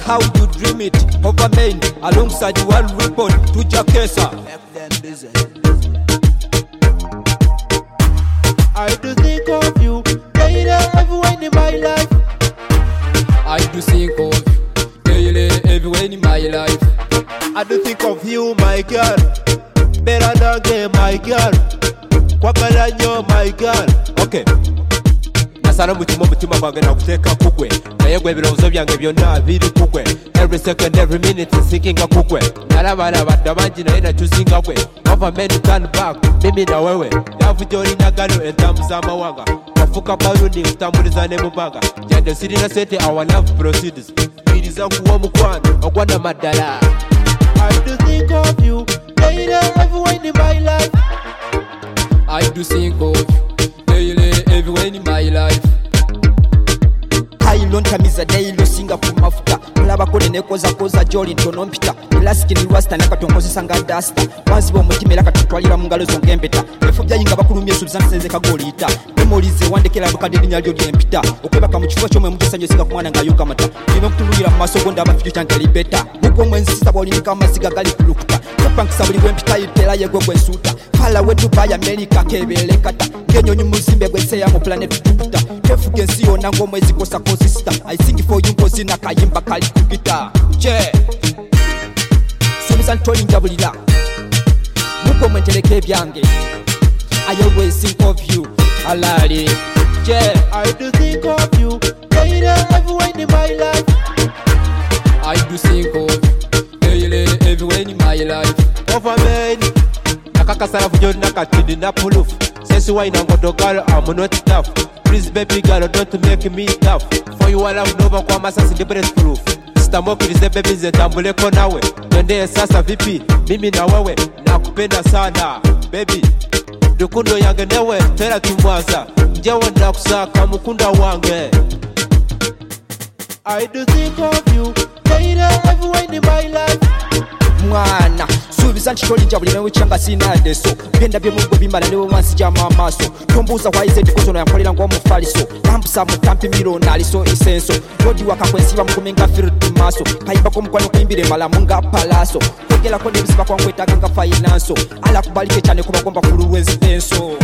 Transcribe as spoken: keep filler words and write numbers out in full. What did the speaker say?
how you dream it. Over main, alongside one report to Jakesa. I do think of you, daily, everywhere in my life. I do think of you, daily, everywhere in my life. I do think of you, my girl. Better than game, my girl. Kwagala nyo, my girl. Okay. Nasala mutima mutima gwange nakuteka kugwe. Naye gwe ebirowoozo byange byonna biri kugwe. Every second, every minute nsinkinga kugwe. Nalabalaba dda bangi naye nakyusinga gwe. Over men turn back, mimi na wewe. Love gy'olina galo entamu z'amawanga. Wafuka baluni kutambuliza ne mubaga. Jande sirina sente our love proceeds. Mbiriza nkuwa omukwano ogwana maddala. I do think of you, daily, everywhere in my life. I do think of you, daily, everywhere in my life. Kailo ntamiza dailo singa ku mafuta. Mulaba kole nekoza koza joli ntono mpita. Elasiki ni rasta nakatonkozesa nga dasta. Wanzi b'omutima era katutwalira mu ngalo zonge empeta. Efo byayinga bakulumye subiza nsenze kagoliita. Memorize wandekera bakadde linnya lyo lyempita. Okwebaka mu kifo ky'omwe mutesanyo singa ku mwana nga yuka mata. Nibe mutululira mu maaso gonda abafijo kyange libeta. Muko mwenzi sisa bw'olinika amaziga gali kulukuta. Kapankisa buli bwempita yitera yegwe gwe nsuuta. Fala we Dubai America kebele kata. Ngenyonyi muzimbe gwe seya mu planet Jupiter. Kefuge nsi yonna ng'omwezi kosa konsista. I sing for you nkozi na kayimba kali ku gita. Je Sumisa ntoli njabulira. Muko mwenteleka ebyange. I always think of you. Alali. Je I do think of you, daily, everywhere in my life. I do think of you, daily, everywhere in my life. Over men, Nakakasala fujo nakatindi na puluf. Sensi waina ngodo girl, I'm not tough. Please baby girl, don't make me tough. For you I love nova kwa masasi ndi proof. Sitamokirize baby zetambuleko nawe. Twende sasa vipi, mimi na wewe. Nakupenda sana, baby. Dukundo yange newe, tera tumwaza. Njewe nakusaka mukunda wange. I do think of you, daily, everywhere in my life. Mwana subiza ntitoli njabulira newe kyanga sina deso. Byenda byemugwe bimala newe wansi gyama amaaso. Tombuuza waize tikozono yankolera ng'omufaliso. Lampusa mutampi miro naliso isenso. Rodi wakakwensiba mukumenga field maso. Kayimba komukwano kuyimbire malamu nga palaso. Kwegerako n'ebiziba kwankwetaaga nga fainanso. Ala kubalike cyane kuba gomba kululwensi enso.